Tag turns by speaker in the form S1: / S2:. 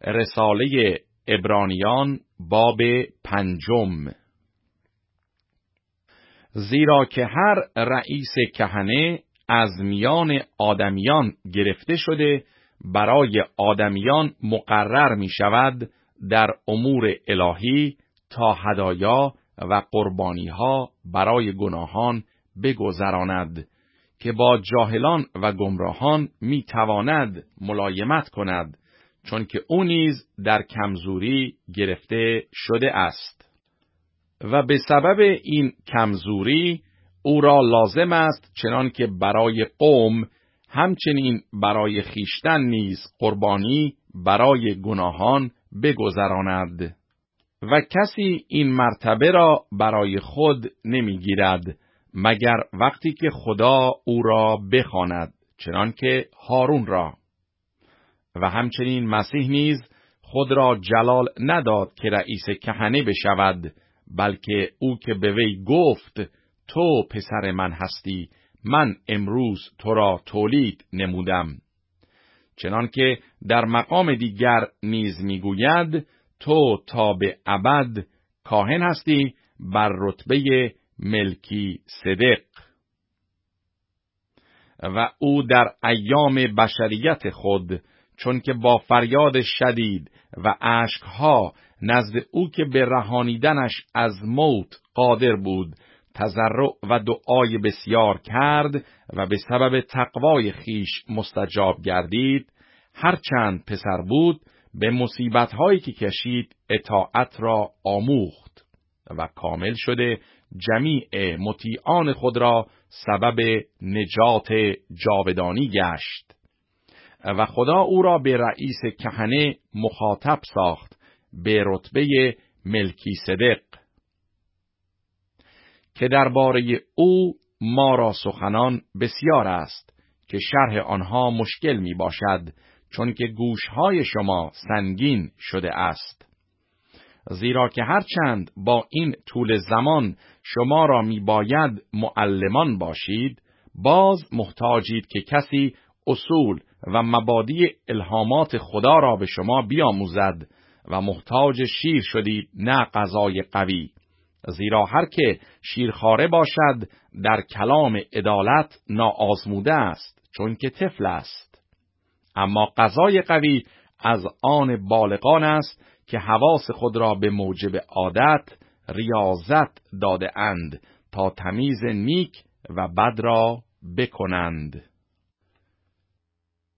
S1: رساله عبرانیان باب 5. زیرا که هر رئیس کهنه از میان آدمیان گرفته شده برای آدمیان مقرر می شود در امور الهی تا هدایا و قربانی ها برای گناهان بگذراند که با جاهلان و گمراهان می تواند ملایمت کند، چون که او نیز در کمزوری گرفته شده است. و به سبب این کمزوری او را لازم است چنان که برای قوم همچنین برای خیشتن نیز قربانی برای گناهان بگذراند. و کسی این مرتبه را برای خود نمیگیرد مگر وقتی که خدا او را بخواند، چنان که هارون را. و همچنین مسیح نیز خود را جلال نداد که رئیس کهنه بشود، بلکه او که به وی گفت تو پسر من هستی، من امروز تو را تولید نمودم. چنان که در مقام دیگر نیز میگوید تو تا به ابد کاهن هستی بر رتبه ملکی صدق. و او در ایام بشریت خود، چون که با فریاد شدید و اشکها نزد او که به رهانیدنش از موت قادر بود، تضرع و دعای بسیار کرد و به سبب تقوای خیش مستجاب گردید، هرچند پسر بود به مصیبت‌هایی که کشید اطاعت را آموخت و کامل شده جمیع مطیعان خود را سبب نجات جاودانی گشت. و خدا او را به رئیس کهنه مخاطب ساخت به رتبه ملکی صدق، که درباره او ما را سخنان بسیار است که شرح آنها مشکل می باشد، چون که گوشهای شما سنگین شده است. زیرا که هرچند با این طول زمان شما را می باید معلمان باشید، باز محتاجید که کسی اصول و مبادی الهامات خدا را به شما بیاموزد و محتاج شیر شدید نه غذای قوی. زیرا هر که شیرخواره باشد در کلام عدالت ناآزموده است، چون که طفل است. اما غذای قوی از آن بالغان است که حواس خود را به موجب عادت ریاضت داده اند تا تمیز نیک و بد را بکنند.